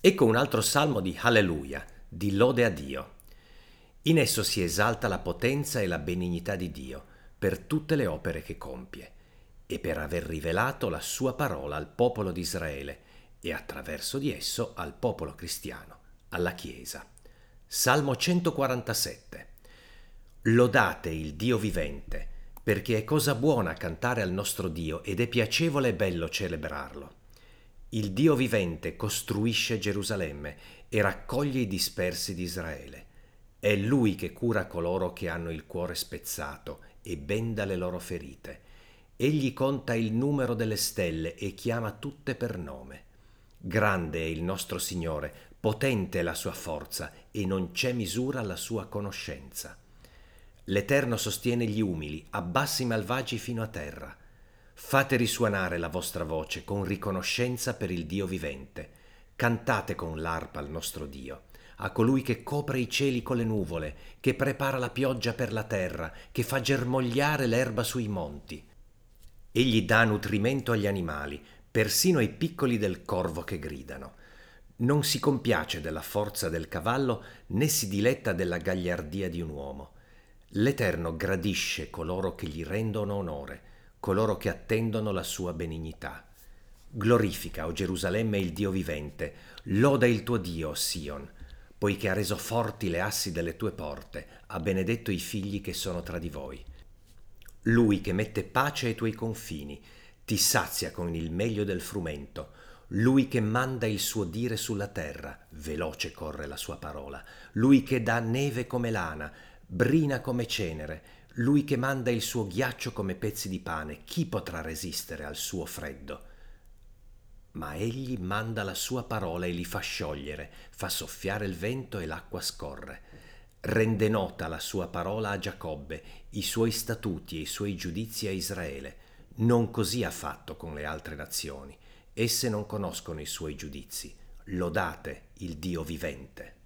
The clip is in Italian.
Ecco un altro salmo di Alleluia, di lode a Dio. In esso si esalta la potenza e la benignità di Dio per tutte le opere che compie e per aver rivelato la sua parola al popolo di Israele e attraverso di esso al popolo cristiano, alla Chiesa. Salmo 147. Lodate il Dio vivente, perché è cosa buona cantare al nostro Dio ed è piacevole e bello celebrarlo. Il Dio vivente costruisce Gerusalemme e raccoglie i dispersi di Israele. È Lui che cura coloro che hanno il cuore spezzato e benda le loro ferite. Egli conta il numero delle stelle e chiama tutte per nome. Grande è il nostro Signore, potente è la sua forza e non c'è misura alla sua conoscenza. L'Eterno sostiene gli umili, abbassa i malvagi fino a terra. Fate risuonare la vostra voce con riconoscenza per il Dio vivente. Cantate con l'arpa al nostro Dio, a colui che copre i cieli con le nuvole, che prepara la pioggia per la terra, che fa germogliare l'erba sui monti. Egli dà nutrimento agli animali, persino ai piccoli del corvo che gridano. Non si compiace della forza del cavallo, né si diletta della gagliardia di un uomo. L'Eterno gradisce coloro che gli rendono onore, coloro che attendono la sua benignità. Glorifica, o Gerusalemme, il Dio vivente, loda il tuo Dio, o Sion, poiché ha reso forti le assi delle tue porte, ha benedetto i figli che sono tra di voi. Lui che mette pace ai tuoi confini, ti sazia con il meglio del frumento. Lui che manda il suo dire sulla terra, veloce corre la sua parola. Lui che dà neve come lana, brina come cenere. Lui che manda il suo ghiaccio come pezzi di pane. Chi potrà resistere al suo freddo? Ma egli manda la sua parola e li fa sciogliere, fa soffiare il vento e l'acqua scorre. Rende nota la sua parola a Giacobbe, i suoi statuti e i suoi giudizi a Israele. Non così ha fatto con le altre nazioni. Esse non conoscono i suoi giudizi. Lodate il Dio vivente.